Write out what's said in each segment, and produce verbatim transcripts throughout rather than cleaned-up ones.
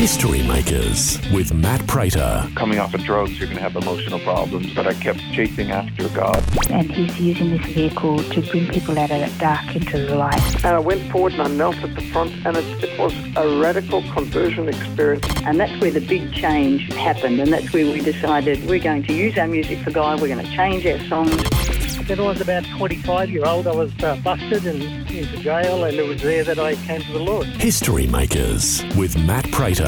History Makers with Matt Prater. Coming off of drugs, you're going to have emotional problems, but I kept chasing after God. And he's using this vehicle to bring people out of that dark into the light. And I went forward and I knelt at the front, and it, it was a radical conversion experience. And that's where the big change happened, and that's where we decided we're going to use our music for God, we're going to change our songs. When I was about twenty-five year old, I was uh, busted and into jail, and it was there that I came to the Lord. History Makers with Matt Prater.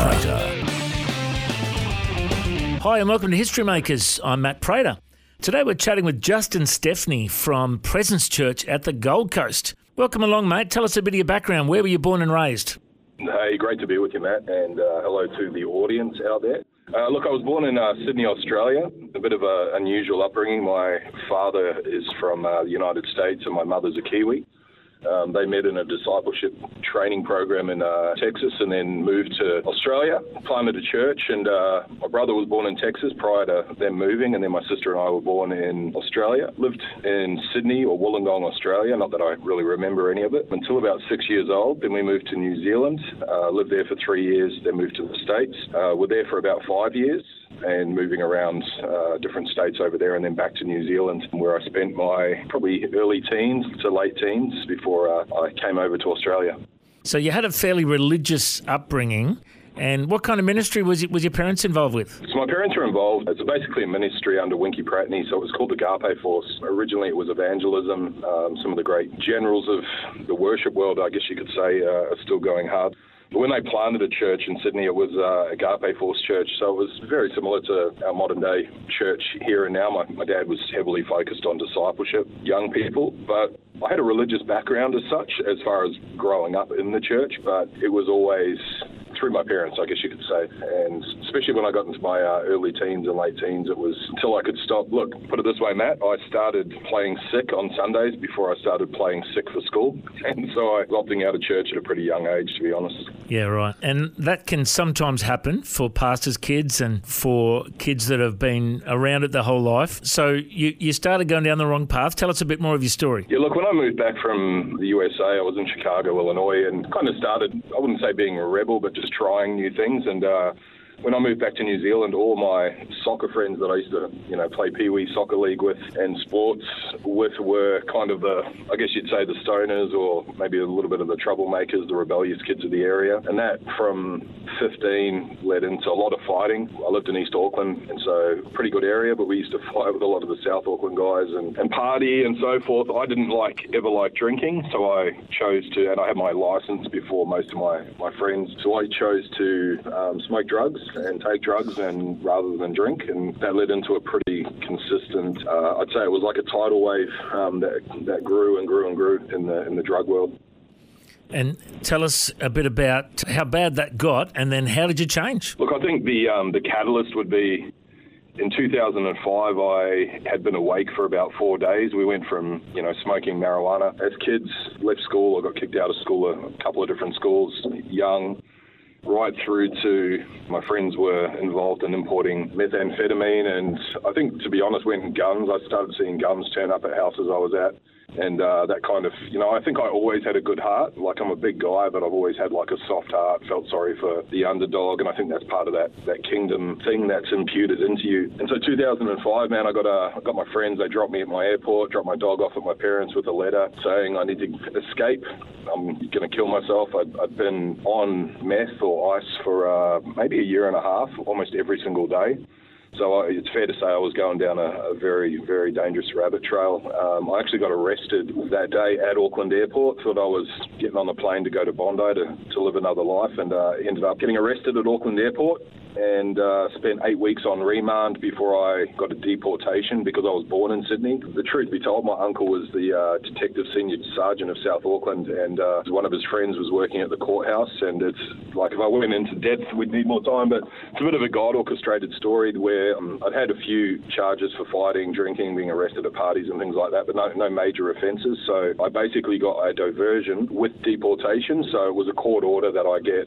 Hi and welcome to History Makers. I'm Matt Prater. Today we're chatting with Justin Stepney from Presence Church at the Gold Coast. Welcome along, mate. Tell us a bit of your background. Where were you born and raised? Hey, great to be with you, Matt, and uh, hello to the audience out there. Uh, look, I was born in uh, Sydney, Australia. A bit of an unusual upbringing. My father is from uh, the United States and my mother's a Kiwi. Um, they met in a discipleship training program in uh, Texas and then moved to Australia, planted a church, and uh, my brother was born in Texas prior to them moving, and then my sister and I were born in Australia. Lived in Sydney or Wollongong, Australia, not that I really remember any of it, until about six years old. Then we moved to New Zealand, uh, lived there for three years, then moved to the States. Uh, we're there for about five years. And moving around uh, different states over there and then back to New Zealand, where I spent my probably early teens to late teens before uh, I came over to Australia. So you had a fairly religious upbringing, and what kind of ministry was it, was your parents involved with? So my parents were involved. It's basically a ministry under Winky Pratney, so it was called the Agape Force. Originally it was evangelism. Um, some of the great generals of the worship world, I guess you could say, uh, are still going hard. But when they planted a church in Sydney, it was uh, Agape Force Church, so it was very similar to our modern-day church here and now. My, my dad was heavily focused on discipleship, young people, but I had a religious background as such, as far as growing up in the church, but it was always through my parents, I guess you could say. And especially when I got into my uh, early teens and late teens, it was until I could stop. Look, put it this way, Matt, I started playing sick on Sundays before I started playing sick for school. And so I was opting out of church at a pretty young age, to be honest. Yeah, right. And that can sometimes happen for pastors' kids and for kids that have been around it their whole life. So you, you started going down the wrong path. Tell us a bit more of your story. Yeah, look, when I moved back from the U S A, I was in Chicago, Illinois, and kind of started, I wouldn't say being a rebel, but just trying new things. And uh, when I moved back to New Zealand, all my soccer friends that I used to, you know, play Pee Wee Soccer League with and sports with were kind of the, I guess you'd say the stoners or maybe a little bit of the troublemakers, the rebellious kids of the area. And that from fifteen led into a lot of fighting. I lived in East Auckland, and so pretty good area, but we used to fight with a lot of the South Auckland guys and, and party and so forth. I didn't like ever like drinking, so I chose to, and I had my license before most of my, my friends, so I chose to um, smoke drugs and take drugs and rather than drink, and that led into a pretty consistent, uh, I'd say it was like a tidal wave um, that that grew and grew and grew in the in the drug world. And tell us a bit about how bad that got, and then how did you change? Look, I think the um, the catalyst would be in two thousand five. I had been awake for about four days. We went from, you know, smoking marijuana as kids, left school. I got kicked out of school, a couple of different schools, young, right through to my friends were involved in importing methamphetamine, and I think, to be honest, when guns, I started seeing guns turn up at houses I was at. And uh, that kind of, you know, I think I always had a good heart. Like, I'm a big guy, but I've always had like a soft heart, felt sorry for the underdog. And I think that's part of that, that kingdom thing that's imputed into you. And so two thousand five, man, I got a, I got my friends, they dropped me at my airport, dropped my dog off at my parents with a letter saying I need to escape. I'm going to kill myself. I'd, I'd been on meth or ice for uh, maybe a year and a half, almost every single day. So I, it's fair to say I was going down a, a very, very dangerous rabbit trail. Um, I actually got arrested that day at Auckland Airport. Thought I was getting on the plane to go to Bondi to, to live another life, and uh, ended up getting arrested at Auckland Airport and uh, spent eight weeks on remand before I got a deportation because I was born in Sydney. The truth be told, my uncle was the uh, detective senior sergeant of South Auckland, and uh, one of his friends was working at the courthouse, and it's like if I went into depth, we'd need more time, but it's a bit of a God-orchestrated story where um, I'd had a few charges for fighting, drinking, being arrested at parties and things like that, but no, no major offences. So I basically got a diversion with deportation, so it was a court order that I get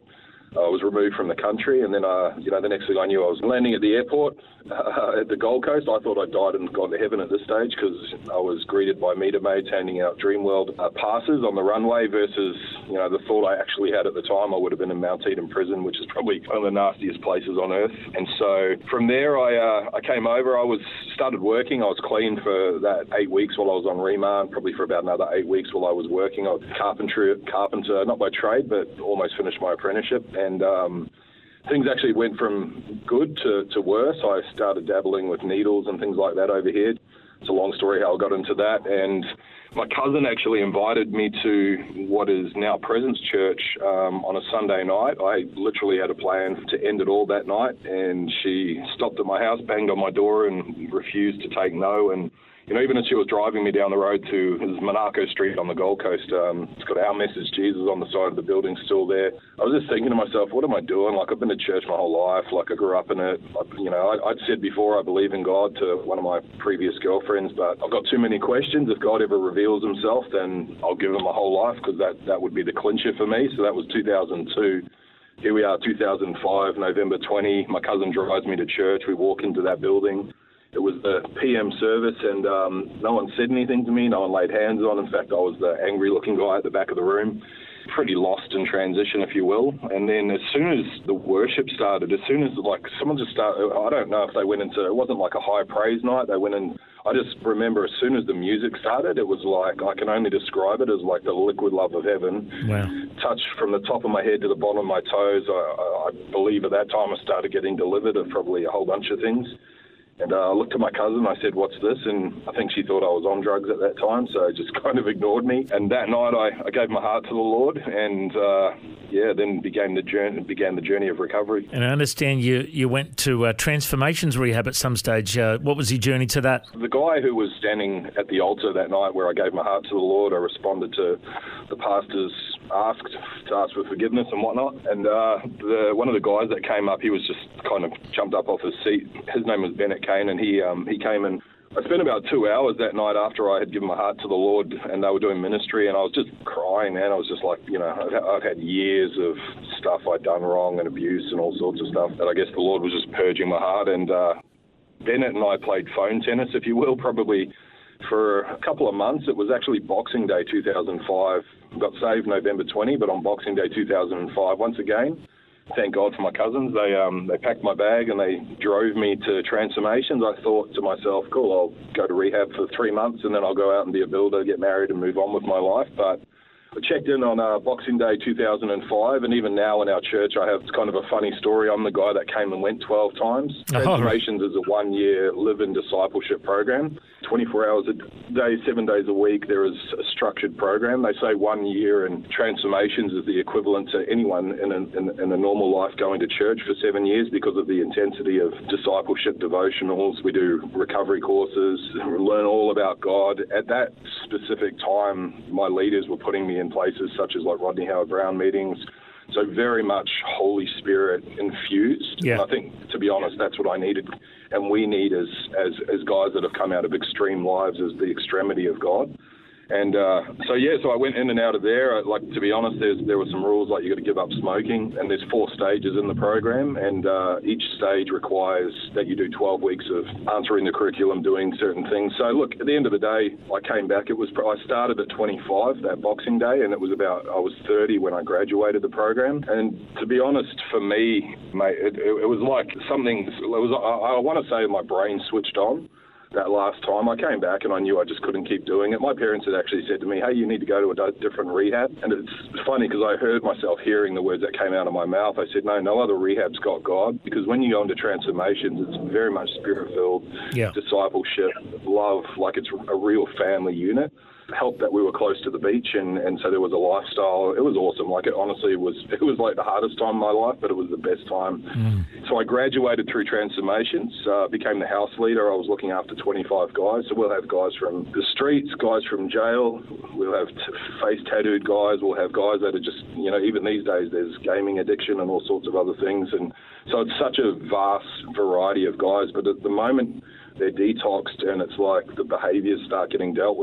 I was removed from the country, and then, uh, you know, the next thing I knew, I was landing at the airport uh, at the Gold Coast. I thought I'd died and gone to heaven at this stage because I was greeted by meter maids handing out Dreamworld uh, passes on the runway versus, you know, the thought I actually had at the time I would have been in Mount Eden prison, which is probably one of the nastiest places on earth. And so from there, I uh, I came over. I was started working. I was clean for that eight weeks while I was on remand, probably for about another eight weeks while I was working. I was carpenter, carpenter, not by trade, but almost finished my apprenticeship. And um, things actually went from good to, to worse. I started dabbling with needles and things like that over here. It's a long story how I got into that. And my cousin actually invited me to what is now Presence Church um, on a Sunday night. I literally had a plan to end it all that night, and she stopped at my house, banged on my door, and refused to take no. And you know, even as she was driving me down the road to Monaco Street on the Gold Coast, um, it's got Our Message Jesus on the side of the building still there. I was just thinking to myself, what am I doing? Like, I've been to church my whole life. Like, I grew up in it. Like, you know, I, I'd said before I believe in God to one of my previous girlfriends, but I've got too many questions. If God ever reveals himself, then I'll give him my whole life, because that, that would be the clincher for me. So that was two thousand two. Here we are, two thousand five, November twentieth. My cousin drives me to church. We walk into that building. It was the P M service, and um, no one said anything to me. No one laid hands on. In fact, I was the angry-looking guy at the back of the room, pretty lost in transition, if you will. And then as soon as the worship started, as soon as, like, someone just started, I don't know if they went into, it wasn't like a high praise night. They went in, I just remember as soon as the music started, it was like, I can only describe it as like the liquid love of heaven. Wow. Touched from the top of my head to the bottom of my toes. I, I believe at that time I started getting delivered of probably a whole bunch of things. And uh, I looked at my cousin, I said, what's this? And I think she thought I was on drugs at that time, so just kind of ignored me. And that night I, I gave my heart to the Lord, and uh, yeah, then began the journey began the journey of recovery. And I understand you, you went to uh, Transformations Rehab at some stage. Uh, what was your journey to that? The guy who was standing at the altar that night where I gave my heart to the Lord, I responded to the pastor's asked to ask for forgiveness and whatnot. And uh, the, one of the guys that came up, he was just kind of jumped up off his seat. His name was Bennett Kane, and he um, he came and I spent about two hours that night after I had given my heart to the Lord, and they were doing ministry, and I was just crying, man. I was just like, you know, I've, I've had years of stuff I'd done wrong and abuse and all sorts of stuff that I guess the Lord was just purging my heart. And uh, Bennett and I played phone tennis, if you will, probably for a couple of months. It was actually Boxing Day two thousand five. Got saved November twentieth, but on Boxing Day two thousand five, once again, thank God for my cousins. They um they packed my bag and they drove me to Transformations. I thought to myself, cool, I'll go to rehab for three months and then I'll go out and be a builder, get married and move on with my life. But I checked in on uh, Boxing Day two thousand five, and even now in our church I have, it's kind of a funny story. I'm the guy that came and went twelve times. Oh, Transformations is a one-year live-in discipleship program. twenty-four hours a day, seven days a week. There is a structured program. They say one year, and Transformations is the equivalent to anyone in a, in, in a normal life going to church for seven years because of the intensity of discipleship devotionals. We do recovery courses, learn all about God. At that specific time, my leaders were putting me in places such as like Rodney Howard-Browne meetings. So very much Holy Spirit infused. Yeah. And I think, to be honest, that's what I needed and we need as, as, as guys that have come out of extreme lives, as the extremity of God. And uh, so, yeah, so I went in and out of there. Like, to be honest, there's, there were some rules, like you got to give up smoking, and there's four stages in the program, and uh, each stage requires that you do twelve weeks of answering the curriculum, doing certain things. So, look, at the end of the day, I came back. It was I started at twenty-five that Boxing Day, and it was about, I was thirty when I graduated the program. And to be honest, for me, mate, it, it, it was like something, it was, I, I want to say my brain switched on. That last time I came back and I knew I just couldn't keep doing it. My parents had actually said to me, hey, you need to go to a different rehab. And it's funny because I heard myself hearing the words that came out of my mouth. I said, no, no other rehab's got God. Because when you go into Transformations, it's very much spirit-filled, yeah. discipleship, love, like it's a real family unit. Helped that we were close to the beach, and, and so there was a lifestyle. It was awesome. Like, it honestly was, it was like the hardest time of my life, but it was the best time. Mm. So I graduated through Transformations, uh, became the house leader. I was looking after twenty-five guys. So we'll have guys from the streets, guys from jail. We'll have t- face tattooed guys. We'll have guys that are just, you know, even these days there's gaming addiction and all sorts of other things. And so it's such a vast variety of guys. But at the moment they're detoxed and it's like the behaviours start getting dealt with,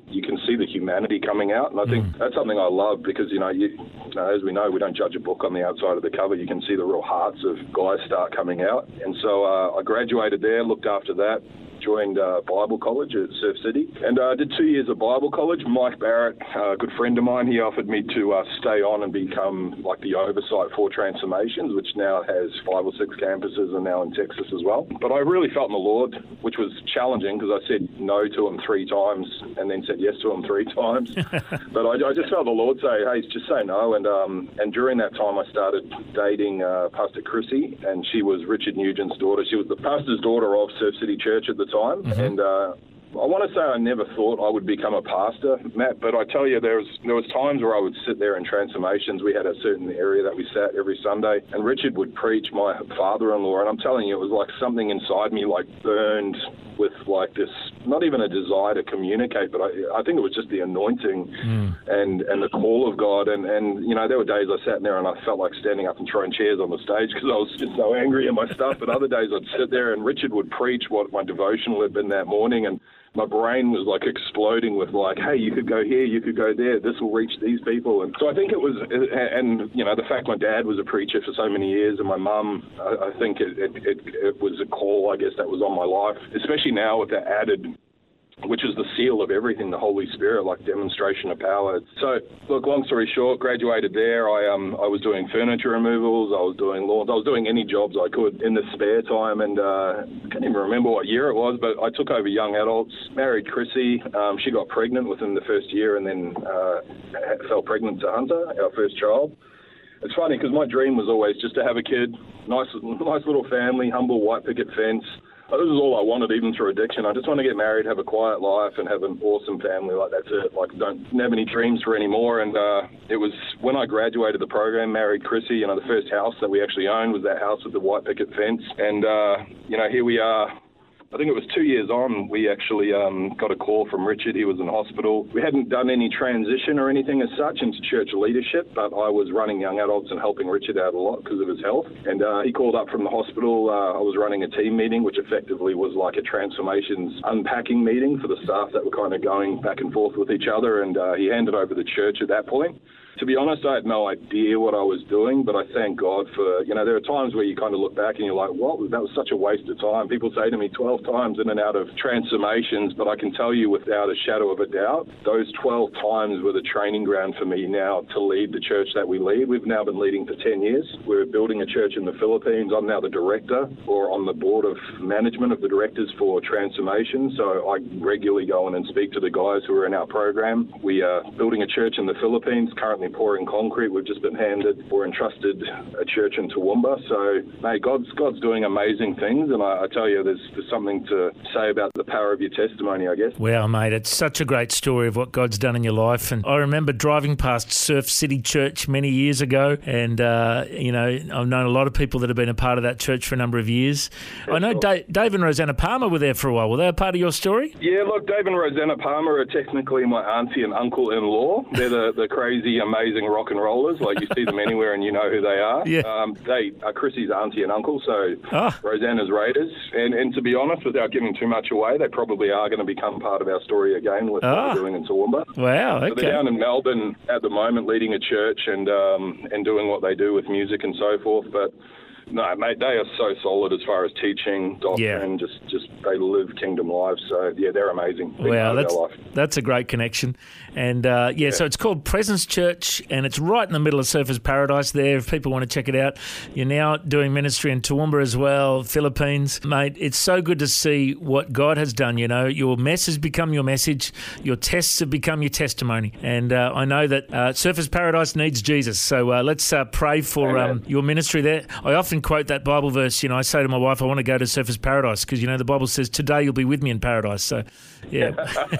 you can see the humanity coming out. And I think mm. that's something I love because, you know, you, you know, as we know, we don't judge a book on the outside of the cover. You can see the real hearts of guys start coming out. And so uh, I graduated there, looked after that, joined uh, Bible College at Surf City, and I uh, did two years of Bible College. Mike Barrett, uh, a good friend of mine, he offered me to uh, stay on and become like the oversight for Transformations, which now has five or six campuses and now in Texas as well. But I really felt in the Lord, which was challenging because I said no to him three times and then said yes to him three times. But I, I just felt the Lord say, hey, just say no. And um, and during that time, I started dating uh, Pastor Chrissy, and she was Richard Nugent's daughter. She was the pastor's daughter of Surf City Church at the time. Mm-hmm. And uh, I want to say I never thought I would become a pastor, Matt, but I tell you, there was there was times where I would sit there in Transformations. We had a certain area that we sat every Sunday, and Richard would preach, my father-in-law, and I'm telling you, it was like something inside me like burned with like this, not even a desire to communicate, but I, I think it was just the anointing mm. and, and the call of God. And, and, you know, there were days I sat there and I felt like standing up and throwing chairs on the stage because I was just so angry at my stuff. But other days I'd sit there and Richard would preach what my devotional had been that morning, and my brain was like exploding with like, hey, you could go here, you could go there, this will reach these people. And so I think it was, and you know, the fact my dad was a preacher for so many years and my mum, I, I think it, it, it, it was a call, I guess, that was on my life, especially now with the added, which is the seal of everything, the Holy Spirit, like demonstration of power. So, look, long story short, graduated there. I um I was doing furniture removals, I was doing lawns, I was doing any jobs I could in the spare time, and uh, I can't even remember what year it was, but I took over young adults, married Chrissy. Um, she got pregnant within the first year and then uh, fell pregnant to Hunter, our first child. It's funny because my dream was always just to have a kid, nice, nice little family, humble white picket fence. This is all I wanted, even through addiction. I just want to get married, have a quiet life, and have an awesome family. Like, that's it. Like, don't have any dreams for anymore. And uh, it was when I graduated the program, married Chrissy, you know, the first house that we actually owned was that house with the white picket fence. And, uh, you know, here we are. I think it was two years on, we actually um, got a call from Richard. He was in hospital. We hadn't done any transition or anything as such into church leadership, but I was running young adults and helping Richard out a lot because of his health. And uh, he called up from the hospital. Uh, I was running a team meeting, which effectively was like a Transformations unpacking meeting for the staff that were kind of going back and forth with each other. And uh, he handed over the church at that point. To be honest, I had no idea what I was doing, but I thank God for, you know, there are times where you kind of look back and you're like, what? That was such a waste of time. People say to me twelve times in and out of Transformations, but I can tell you without a shadow of a doubt, those twelve times were the training ground for me now to lead the church that we lead. We've now been leading for ten years. We're building a church in the Philippines. I'm now the director or on the board of management of the directors for Transformation. So I regularly go in and speak to the guys who are in our program. We are building a church in the Philippines, currently pouring concrete. We've just been handed or entrusted a church in Toowoomba. So, mate, God's God's doing amazing things, and I, I tell you, there's, there's something to say about the power of your testimony, I guess. Wow, mate, it's such a great story of what God's done in your life. And I remember driving past Surf City Church many years ago, and, uh, you know, I've known a lot of people that have been a part of that church for a number of years. That's I know cool. Dave, Dave and Rosanna Palmer were there for a while. Were they a part of your story? Yeah, look, Dave and Rosanna Palmer are technically my auntie and uncle-in-law. They're the, the crazy, amazing rock and rollers. Like, you see them anywhere and you know who they are. Yeah. Um, they are Chrissy's auntie and uncle, so oh. Rosanna's Raiders. And, and to be honest, without giving too much away, they probably are going to become part of our story again with oh. what we're doing in Toowoomba. Wow, okay. So they're down in Melbourne at the moment leading a church and um, and doing what they do with music and so forth. But no, mate, they are so solid as far as teaching, doctrine, yeah. just, just they live kingdom lives. So, yeah, they're amazing. Big wow, that's, that's a great connection. And, uh, yeah, yeah, so it's called Presence Church, and it's right in the middle of Surfers Paradise there. If people want to check it out, you're now doing ministry in Toowoomba as well, Philippines. Mate, it's so good to see what God has done, you know. Your mess has become your message. Your tests have become your testimony. And uh, I know that uh, Surfers Paradise needs Jesus. So uh, let's uh, pray for um, your ministry there. I often quote that Bible verse. You know, I say to my wife, I want to go to Surfers Paradise because, you know, the Bible says, today you'll be with me in paradise. So, yeah.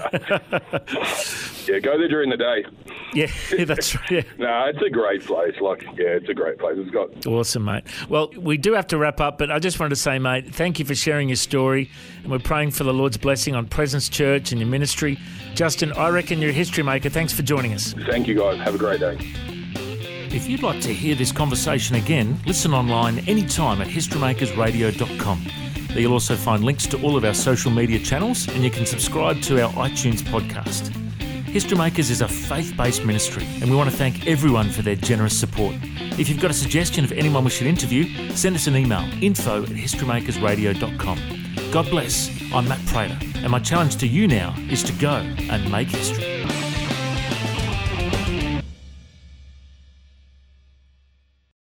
Yeah, go there during the day. Yeah, that's right. Yeah. No, it's a great place. Like, yeah, it's a great place. It's got awesome, mate. Well, we do have to wrap up, but I just wanted to say, mate, thank you for sharing your story. And we're praying for the Lord's blessing on Presence Church and your ministry. Justin, I reckon you're a history maker. Thanks for joining us. Thank you, guys. Have a great day. If you'd like to hear this conversation again, listen online anytime at history makers radio dot com. There you'll also find links to all of our social media channels, and you can subscribe to our iTunes podcast. History Makers is a faith-based ministry, and we want to thank everyone for their generous support. If you've got a suggestion of anyone we should interview, send us an email, info at historymakersradio dot com. God bless. I'm Matt Prater, and my challenge to you now is to go and make history.